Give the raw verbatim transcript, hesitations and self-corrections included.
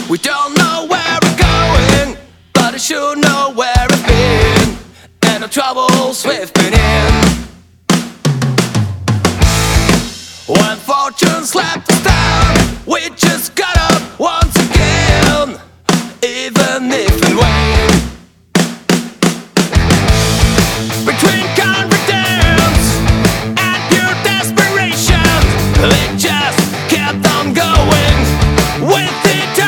We don't know where we're going, but I sure know where we've been, and the troubles we've been in. When fortune slapped us down, we just got up once again, even if in vain. Between confidence and pure desperation, they just kept on going with it.